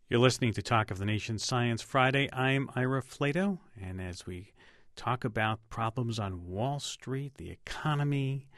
You're listening to Talk of the Nation Science Friday. I'm Ira Flato, and as we talk about problems on Wall Street, the economy,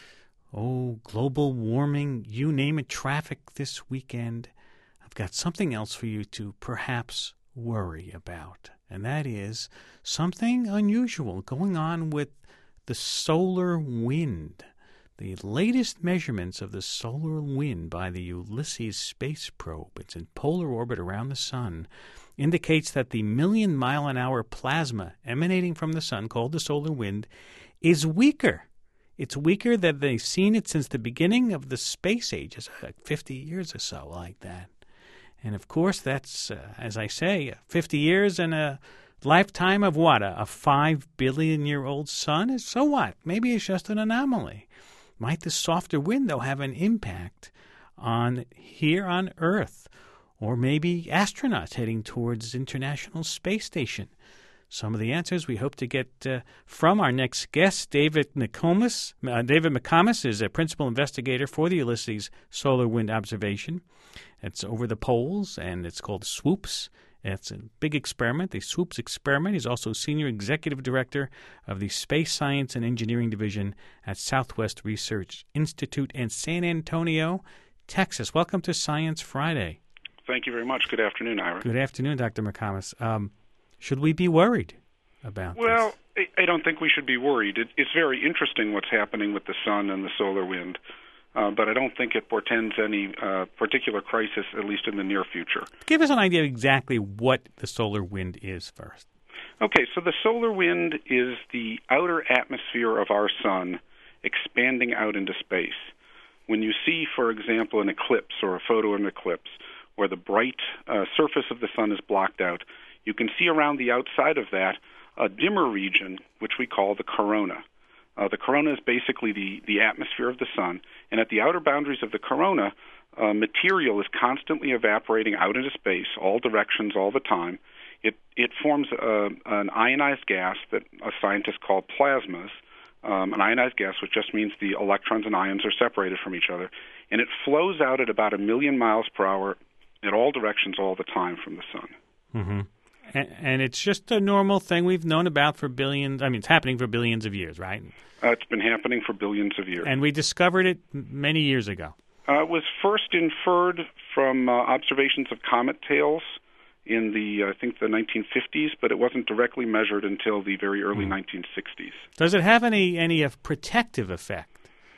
global warming, you name it, traffic this weekend, I've got something else for you to perhaps worry about, and that is something unusual going on with the solar wind. The latest measurements of the solar wind by the Ulysses space probe, it's in polar orbit around the sun, indicates that the million-mile-an-hour plasma emanating from the sun, called the solar wind, is weaker. It's weaker than they've seen it since the beginning of the space age, like 50 years or so, like that. And, of course, that's, as I say, 50 years and a lifetime of what? A 5 billion-year-old sun? So what? Maybe it's just an anomaly. Might the softer wind, though, have an impact on here on Earth? Or maybe astronauts heading towards the International Space Station? Some of the answers we hope to get from our next guest, David McComas. David McComas is a principal investigator for the Ulysses Solar Wind Observation. It's over the poles, and it's called SWOOPS. It's a big experiment, the SWOOPS experiment. He's also Senior Executive Director of the Space Science and Engineering Division at Southwest Research Institute in San Antonio, Texas. Welcome to Science Friday. Thank you very much. Good afternoon, Ira. Good afternoon, Dr. McComas. Should we be worried about this? Well, I don't think we should be worried. It's very interesting what's happening with the sun and the solar wind. But I don't think it portends any particular crisis, at least in the near future. Give us an idea of exactly what the solar wind is first. Okay, so the solar wind is the outer atmosphere of our sun expanding out into space. When you see, for example, an eclipse or a photo of an eclipse where the bright surface of the sun is blocked out, you can see around the outside of that a dimmer region, which we call the corona. The corona is basically the atmosphere of the sun, and at the outer boundaries of the corona, material is constantly evaporating out into space, all directions, all the time. It forms an ionized gas that scientists call plasmas, an ionized gas, which just means the electrons and ions are separated from each other, and it flows out at about 1 million miles per hour in all directions, all the time from the sun. Mm-hmm. And it's just a normal thing we've known about for billions. I mean, it's happening for billions of years, right? It's been happening for billions of years. And we discovered it many years ago. It was first inferred from observations of comet tails in I think the 1950s, but it wasn't directly measured until the very early 1960s. Does it have any protective effect?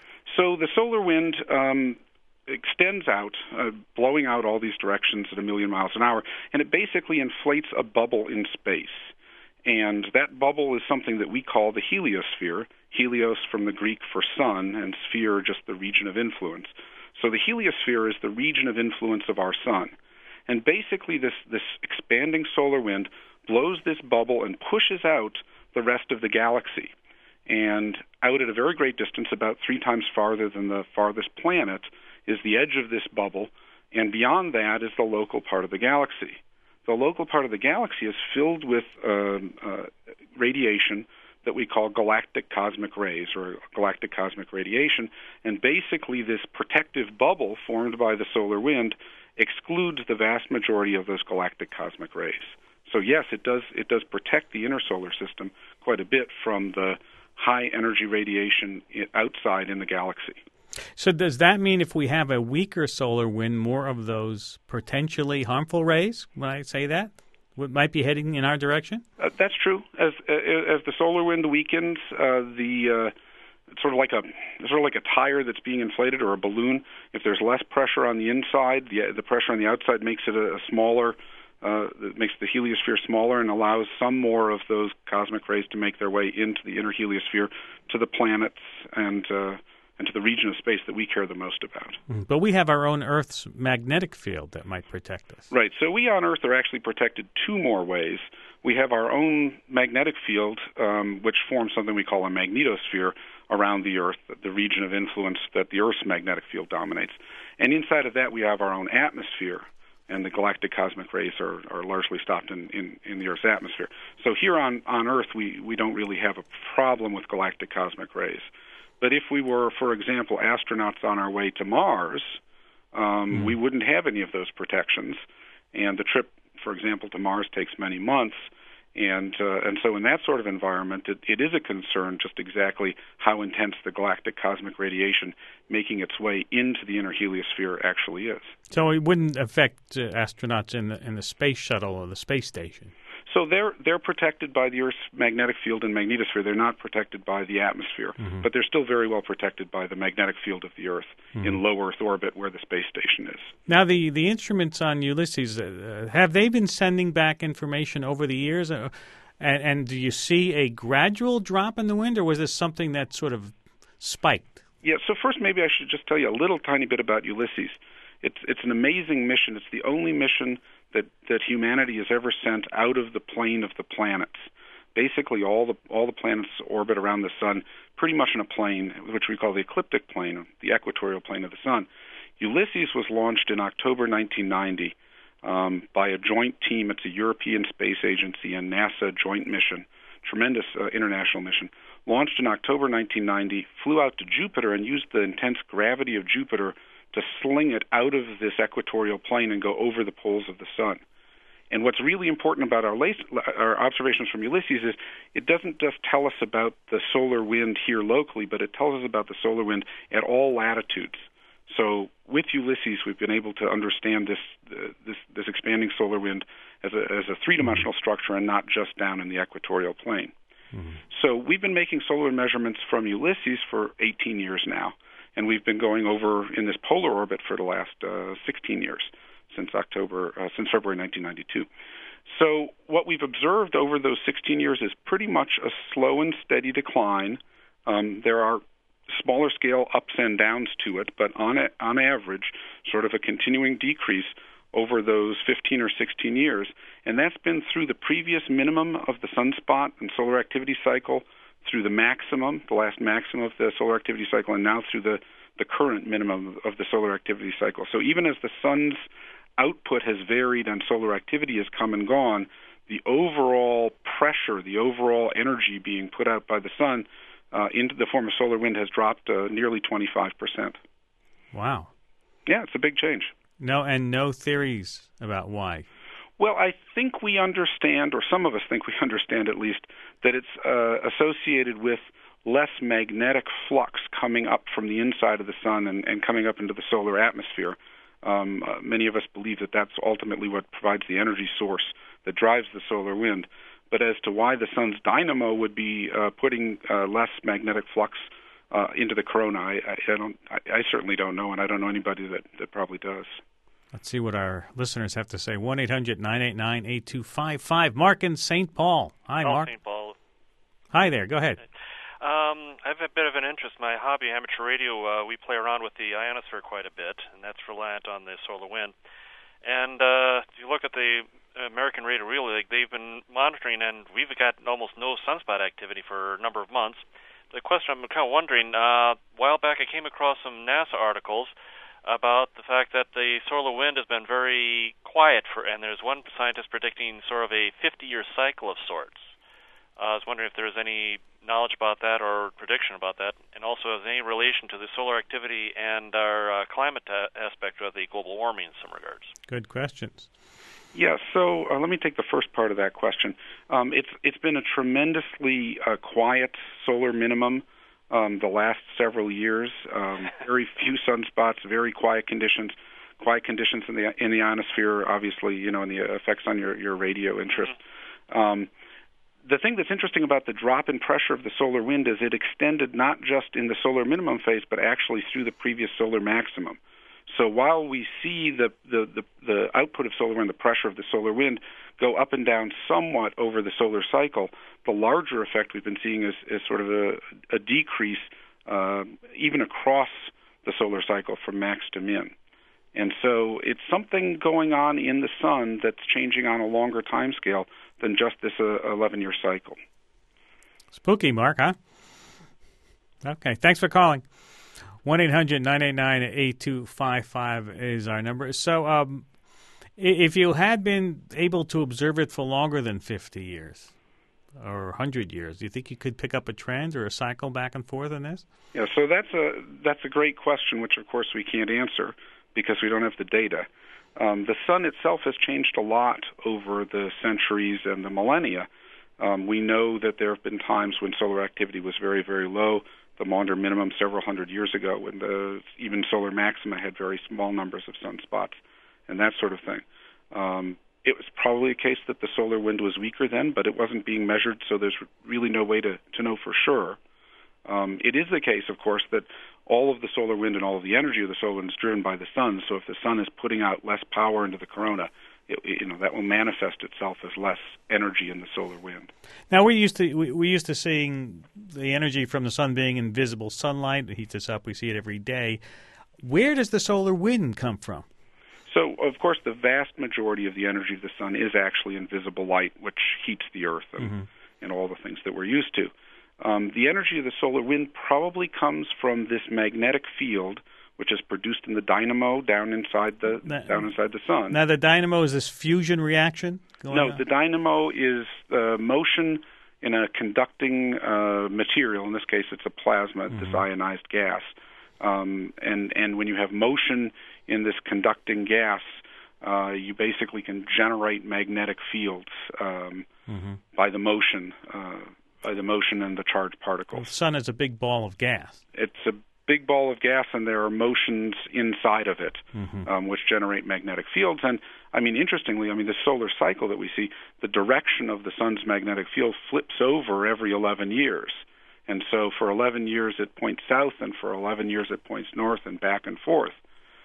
So the solar wind extends out, blowing out all these directions at 1 million miles an hour, and it basically inflates a bubble in space. And that bubble is something that we call the heliosphere, helios from the Greek for sun, and sphere just the region of influence. So the heliosphere is the region of influence of our sun. And basically this expanding solar wind blows this bubble and pushes out the rest of the galaxy. And out at a very great distance, about 3 times farther than the farthest planet, is the edge of this bubble, and beyond that is the local part of the galaxy. The local part of the galaxy is filled with radiation that we call galactic cosmic rays, or galactic cosmic radiation, and basically this protective bubble formed by the solar wind excludes the vast majority of those galactic cosmic rays. So yes, it does protect the inner solar system quite a bit from the high energy radiation outside in the galaxy. So does that mean if we have a weaker solar wind, more of those potentially harmful rays, when I say that, might be heading in our direction? That's true. As the solar wind weakens, it's sort of like a tire that's being inflated, or a balloon. If there's less pressure on the inside, the pressure on the outside makes it a smaller. It makes the heliosphere smaller and allows some more of those cosmic rays to make their way into the inner heliosphere, to the planets and to the region of space that we care the most about. But we have our own Earth's magnetic field that might protect us. Right. So we on Earth are actually protected 2 more ways. We have our own magnetic field, which forms something we call a magnetosphere around the Earth, the region of influence that the Earth's magnetic field dominates. And inside of that, we have our own atmosphere, and the galactic cosmic rays are largely stopped in the Earth's atmosphere. So here on Earth, we don't really have a problem with galactic cosmic rays. But if we were, for example, astronauts on our way to Mars, we wouldn't have any of those protections. and the trip, for example, to Mars takes many months. And so in that sort of environment, it is a concern just exactly how intense the galactic cosmic radiation making its way into the inner heliosphere actually is. So it wouldn't affect astronauts in the space shuttle or the space station? So they're protected by the Earth's magnetic field and magnetosphere. They're not protected by the atmosphere, but they're still very well protected by the magnetic field of the Earth in low Earth orbit where the space station is. Now, the instruments on Ulysses, have they been sending back information over the years? And do you see a gradual drop in the wind, or was this something that sort of spiked? Yeah, so first maybe I should just tell you a little tiny bit about Ulysses. It's an amazing mission. It's the only mission that humanity has ever sent out of the plane of the planets. Basically, all the planets orbit around the sun pretty much in a plane, which we call the ecliptic plane, the equatorial plane of the sun. Ulysses was launched in October 1990 by a joint team. It's a European Space Agency and NASA joint mission, tremendous international mission. Launched in October 1990, flew out to Jupiter and used the intense gravity of Jupiter to sling it out of this equatorial plane and go over the poles of the sun. And what's really important about our observations from Ulysses is it doesn't just tell us about the solar wind here locally, but it tells us about the solar wind at all latitudes. So with Ulysses, we've been able to understand this expanding solar wind as a three-dimensional structure and not just down in the equatorial plane. So we've been making solar wind measurements from Ulysses for 18 years now. And we've been going over in this polar orbit for the last 16 years, since February 1992. So what we've observed over those 16 years is pretty much a slow and steady decline. There are smaller scale ups and downs to it, but on average, sort of a continuing decrease over those 15 or 16 years. And that's been through the previous minimum of the sunspot and solar activity cycle, through the maximum, the last maximum of the solar activity cycle, and now through the current minimum of the solar activity cycle. So even as the sun's output has varied and solar activity has come and gone, the overall pressure, the overall energy being put out by the sun into the form of solar wind has dropped nearly 25%. Wow. Yeah, it's a big change. No theories about why. Well, I think we understand, or some of us think we understand at least, that it's associated with less magnetic flux coming up from the inside of the sun and coming up into the solar atmosphere. Many of us believe that that's ultimately what provides the energy source that drives the solar wind. But as to why the sun's dynamo would be putting less magnetic flux into the corona, I certainly don't know, and I don't know anybody that probably does. Let's see what our listeners have to say. 1-800-989-8255. Mark in St. Paul. Hi, Mark. St. Paul. Hi there. Go ahead. I have a bit of an interest. My hobby, amateur radio, we play around with the ionosphere quite a bit, and that's reliant on the solar wind. And if you look at the American Radio Relay League, they've been monitoring, and we've got almost no sunspot activity for a number of months. The question I'm kind of wondering, a while back I came across some NASA articles about the fact that the solar wind has been very quiet and there's one scientist predicting sort of a 50-year cycle of sorts. I was wondering if there's any knowledge about that or prediction about that, and also has any relation to the solar activity and our climate aspect of the global warming in some regards. Good questions. Yeah, so let me take the first part of that question. It's been a tremendously quiet solar minimum the last several years. Very few sunspots, very quiet conditions in the ionosphere, obviously, and the effects on your radio interest. The thing that's interesting about the drop in pressure of the solar wind is it extended not just in the solar minimum phase, but actually through the previous solar maximum. So while we see the output of solar wind, the pressure of the solar wind, go up and down somewhat over the solar cycle, the larger effect we've been seeing is sort of a decrease even across the solar cycle from max to min. And so it's something going on in the sun that's changing on a longer time scale than just this 11-year cycle. Spooky, Mark, huh? Okay, thanks for calling. 1-800-989-8255 is our number. So if you had been able to observe it for longer than 50 years or 100 years, do you think you could pick up a trend or a cycle back and forth in this? Yeah, so that's a great question, which, of course, we can't answer because we don't have the data. The sun itself has changed a lot over the centuries and the millennia. We know that there have been times when solar activity was very, very low, the Maunder minimum several hundred years ago, when even solar maxima had very small numbers of sunspots and that sort of thing. It was probably a case that the solar wind was weaker then, but it wasn't being measured, so there's really no way to know for sure. It is the case, of course, that all of the solar wind and all of the energy of the solar wind is driven by the sun. So if the sun is putting out less power into the corona, that will manifest itself as less energy in the solar wind. Now we're used to seeing the energy from the sun being invisible sunlight. It heats us up. We see it every day. Where does the solar wind come from? So, of course, the vast majority of the energy of the sun is actually invisible light, which heats the earth and all the things that we're used to. The energy of the solar wind probably comes from this magnetic field, which is produced in the dynamo down inside the sun. Now, the dynamo is this fusion reaction going on? The dynamo is motion in a conducting material. In this case, it's a plasma, this ionized gas. And when you have motion in this conducting gas, you basically can generate magnetic fields by the motion. By the motion and the charged particles. The sun is a big ball of gas. It's a big ball of gas, and there are motions inside of it, which generate magnetic fields. And, interestingly, the solar cycle that we see, the direction of the sun's magnetic field flips over every 11 years. And so for 11 years it points south, and for 11 years it points north and back and forth.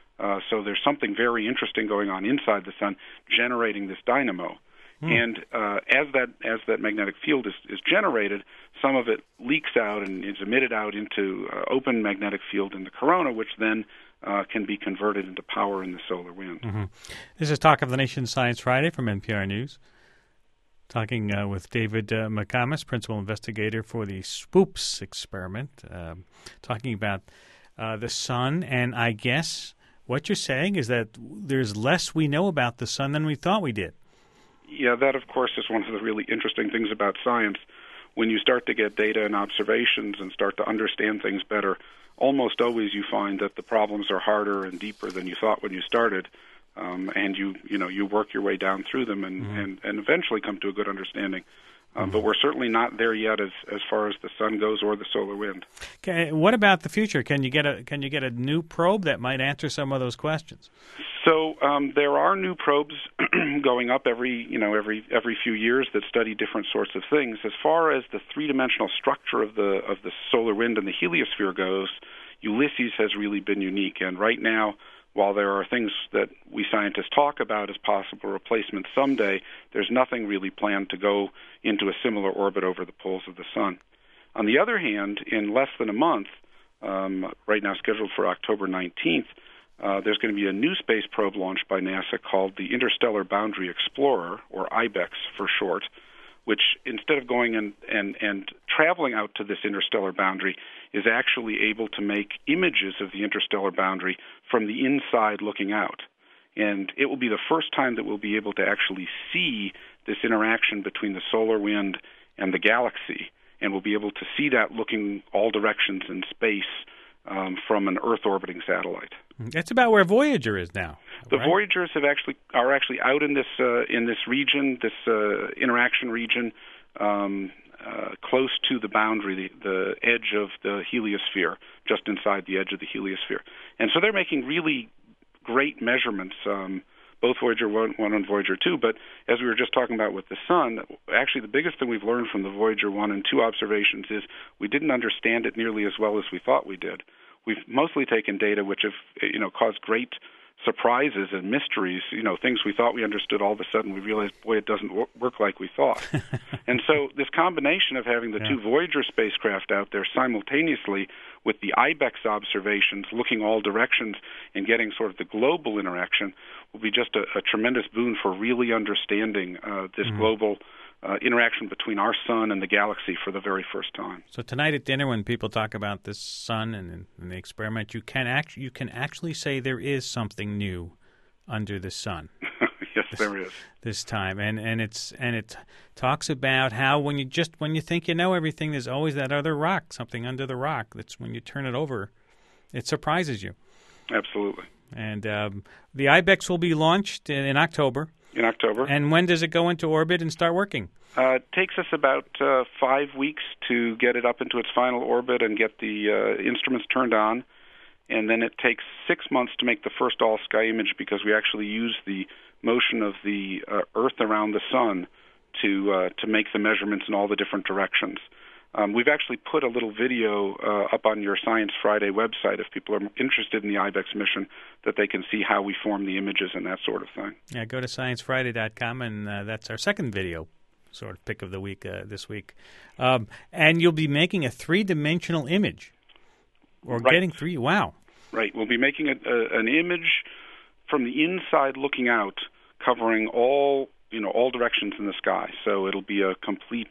So there's something very interesting going on inside the sun generating this dynamo. And as that magnetic field is generated, some of it leaks out and is emitted out into open magnetic field in the corona, which then can be converted into power in the solar wind. This is Talk of the Nation Science Friday from NPR News. Talking with David McComas, principal investigator for the SWOOPS experiment, talking about the sun. And I guess what you're saying is that there's less we know about the sun than we thought we did. Yeah, that, of course, is one of the really interesting things about science. When you start to get data and observations and start to understand things better, almost always you find that the problems are harder and deeper than you thought when you started, and you work your way down through them and eventually come to a good understanding. But we're certainly not there yet as far as the sun goes or the solar wind. Okay, what about the future? Can you get a new probe that might answer some of those questions? So there are new probes going up every few years that study different sorts of things. As far as the three-dimensional structure of the solar wind and the heliosphere goes, Ulysses has really been unique. And right now, while there are things that we scientists talk about as possible replacements someday, there's nothing really planned to go into a similar orbit over the poles of the sun. On the other hand, in less than a month, right now scheduled for October 19th, there's going to be a new space probe launched by NASA called the Interstellar Boundary Explorer, or IBEX for short, which instead of going and traveling out to this interstellar boundary is actually able to make images of the interstellar boundary from the inside looking out. And it will be the first time that we'll be able to actually see this interaction between the solar wind and the galaxy, and we'll be able to see that looking all directions in space from an Earth-orbiting satellite. That's about where Voyager is now. The Voyagers are actually out in this region, this interaction region, close to the boundary, the edge of the heliosphere, just inside the edge of the heliosphere. And so they're making really great measurements, both Voyager 1 and Voyager 2. But as we were just talking about with the sun, actually the biggest thing we've learned from the Voyager 1 and 2 observations is we didn't understand it nearly as well as we thought we did. We've mostly taken data which have caused great surprises and mysteries, things we thought we understood, all of a sudden we realized, boy, it doesn't work like we thought. And so this combination of having the two Voyager spacecraft out there simultaneously with the IBEX observations looking all directions and getting sort of the global interaction will be just a tremendous boon for really understanding this global interaction between our sun and the galaxy for the very first time. So tonight at dinner, when people talk about the sun and the experiment, you can actually say there is something new under the sun. Yes, there is this time, and it talks about how when you think you know everything, there's always that other rock, something under the rock. That's when you turn it over, it surprises you. Absolutely. And the IBEX will be launched in October. In October. And when does it go into orbit and start working? It takes us about 5 weeks to get it up into its final orbit and get the instruments turned on. And then it takes 6 months to make the first all-sky image because we actually use the motion of the Earth around the sun to make the measurements in all the different directions. We've actually put a little video up on your Science Friday website if people are interested in the IBEX mission, that they can see how we form the images and that sort of thing. Yeah, go to sciencefriday.com, and that's our second video sort of pick of the week this week. And you'll be making a three-dimensional image. Or right. Getting three. Wow. Right. We'll be making an image from the inside looking out, covering all directions in the sky. So it'll be a complete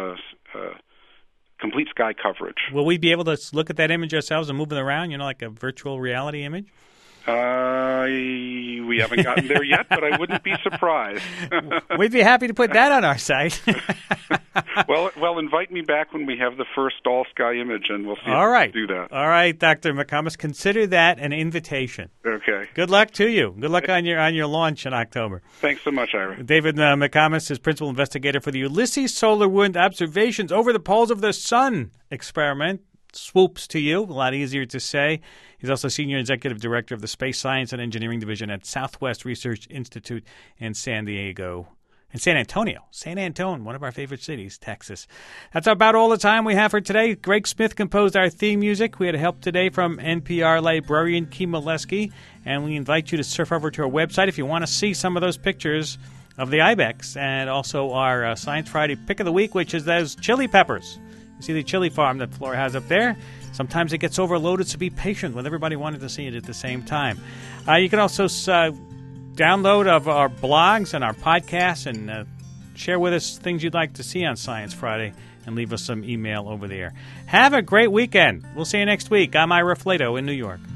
sky coverage. Will we be able to look at that image ourselves and move it around, like a virtual reality image? We haven't gotten there yet, but I wouldn't be surprised. We'd be happy to put that on our site. Well, invite me back when we have the first all-sky image, and we'll see All right. if we can do that. All right, Dr. McComas, consider that an invitation. Okay. Good luck to you. Good luck on your launch in October. Thanks so much, Ira. David McComas is principal investigator for the Ulysses Solar Wind Observations over the Poles of the Sun experiment. Swoops to you, a lot easier to say. He's also Senior Executive Director of the Space Science and Engineering Division at Southwest Research Institute in San Antonio, one of our favorite cities, Texas. That's about all the time we have for today. Greg Smith composed our theme music. We had help today from NPR librarian Kim Molesky, and we invite you to surf over to our website if you want to see some of those pictures of the IBEX and also our Science Friday pick of the week, which is those chili peppers. You see the chili farm that Flora has up there? Sometimes it gets overloaded, so be patient with everybody wanting to see it at the same time. You can also download of our blogs and our podcasts and share with us things you'd like to see on Science Friday and leave us some email over there. Have a great weekend. We'll see you next week. I'm Ira Flato in New York.